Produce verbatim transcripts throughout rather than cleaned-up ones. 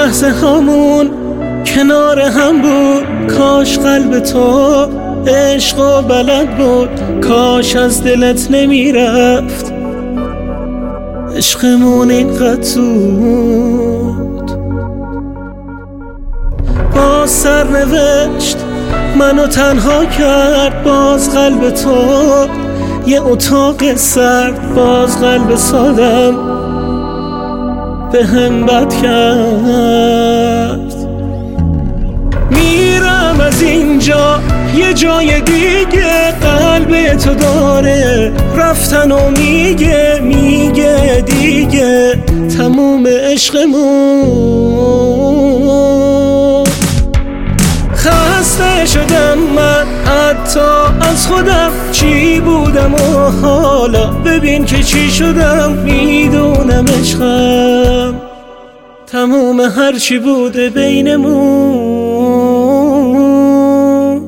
لحظه هامون کنار هم بود، کاش قلب تو عشق و بلد بود، کاش از دلت نمی رفت عشقمون اینقدر زود. باز سرنوشت منو تنها کرد، باز قلب تو یه اتاق سرد، باز قلب سادم به هم بد کرد. میرم از اینجا یه جای دیگه، قلب تو داره رفتن و میگه میگه دیگه تموم عشقمون. خسته شدم من حتی از خودم، چی بودم و حالا ببین که چی شدم. میدونم عشقم تموم هرچی بوده بینمون.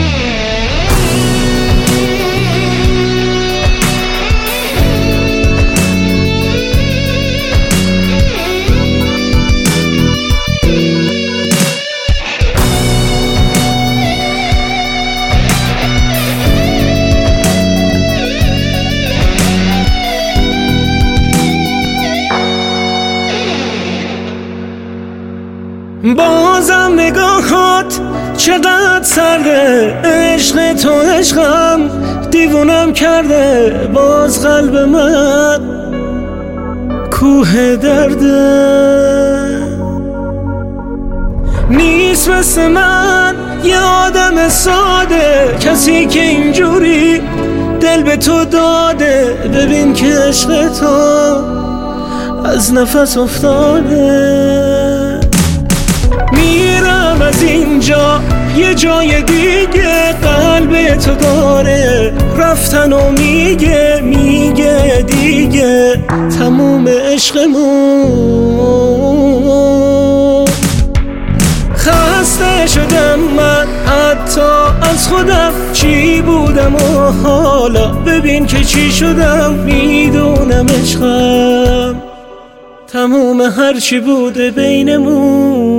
بازم نگاهات چقدر سرده، عشق تو عشقم دیوونم کرده. باز قلب من کوه درده، نیست مثل من یه آدم ساده، کسی که اینجوری دل به تو داده. ببین که عشق تو از نفس افتاده. میرم از اینجا یه جای دیگه، قلب تو داره رفتن و میگه میگه دیگه تموم عشقمون. خسته شدم من حتی از خودم، چی بودم و حالا ببین که چی شدم. میدونم عشقم تموم هرچی بوده بینمون.